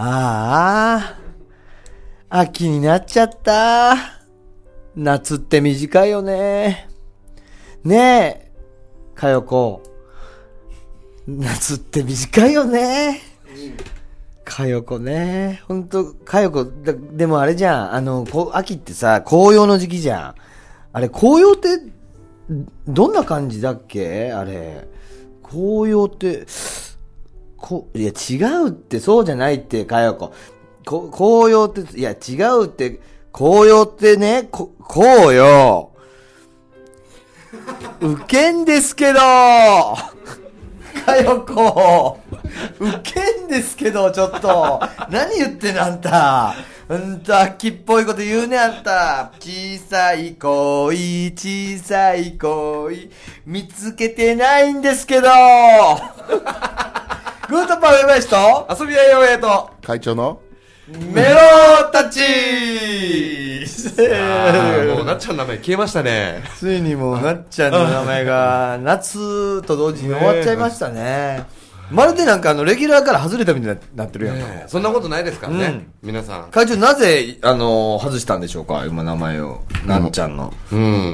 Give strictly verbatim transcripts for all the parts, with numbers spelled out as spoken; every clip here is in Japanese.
ああ、秋になっちゃった。夏って短いよね。ねえ、かよこ。夏って短いよね。かよこね。ほんと、かよこ、だでもあれじゃん。あの、こ秋ってさ、紅葉の時期じゃん。あれ、紅葉って、どんな感じだっけあれ。紅葉って、こ、いや、違うって、そうじゃないって、かよこ。こ、紅葉って、いや、違うって、紅葉ってね、こ、こうよ。ウケんですけどかよこ。ウケんですけど、ちょっと。何言ってんのあんた。うんと、秋っぽいこと言うね、あんた。小さい恋、小さい恋、見つけてないんですけど。グーとパフェマイスと、 遊びやよえと、 会長のメロたちもうなっちゃんの名前消えましたね。 ついにもうなっちゃんの名前が夏と同時に終わっちゃいましたね。まるでなんかあのレギュラーから外れたみたいになってるやんか、 ね、そんなことないですからね、うん、皆さん。 会長なぜあの外したんでしょうか、今名前を。なっちゃんのうん、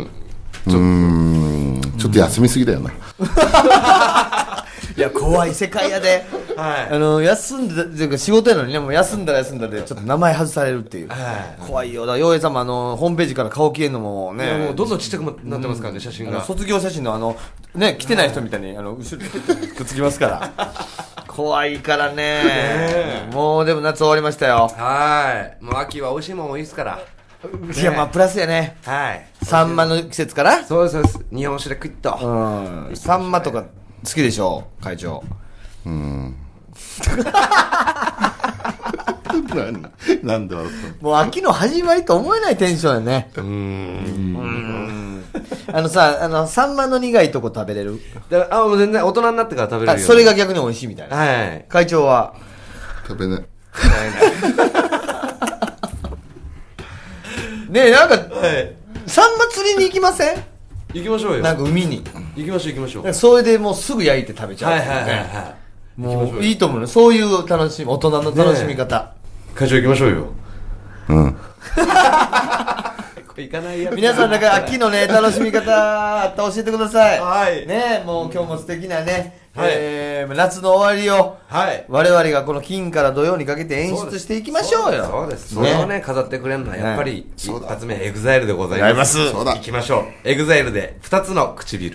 ちょ, うんちょっと休みすぎだよな。 いや怖い世界やで、はい、あの休んで仕事やのにね、もう休んだら休んだでちょっと名前外されるっていう、はい、怖いよ。だ陽平さんもあのホームページから顔消えるのもね、 もうどんどんちっちゃくなってますからね、うん、写真が卒業写真のあのね来てない人みたいにあの後ろにくっつきますから怖いからね。もうでも夏終わりましたよ。 はい、もう秋は美味しいもん多いですから。 いやまあプラスやね。はい、サンマの季節から。 そうですそうです。日本酒でクイッと、 うん、サンマとか好きでしょ会長。うーんなんで笑ったの。 もう秋の始まりと思えないテンションやね。うーんうーんあのさ、あのサンマの苦いとこ食べれる。 だあもう全然大人になってから食べれるよ。 それが逆に美味しいみたいな。はい。会長は食べない。 ねえなんか、はい、サンマ釣りに行きません？ 行きましょうよ。 なんか海に行きましょう行きましょう。 それでもうすぐ焼いて食べちゃう、ね。はいはいはいはい。もういいと思うね。そういう楽しみ、大人の楽しみ方。 会長行きましょうよ。 うん。これ行かないやつ。皆さんなんか秋のね楽しみ方あったら教えてください。はい。ねもう今日も素敵なね、はい、えー、夏の終わりを、はい、我々がこの金から土曜にかけて演出していきましょうよ。 そうです。それをね飾ってくれるのはやっぱり一発目エグザイルでございます。そうだ。行きましょう。エグザイルで二つの唇。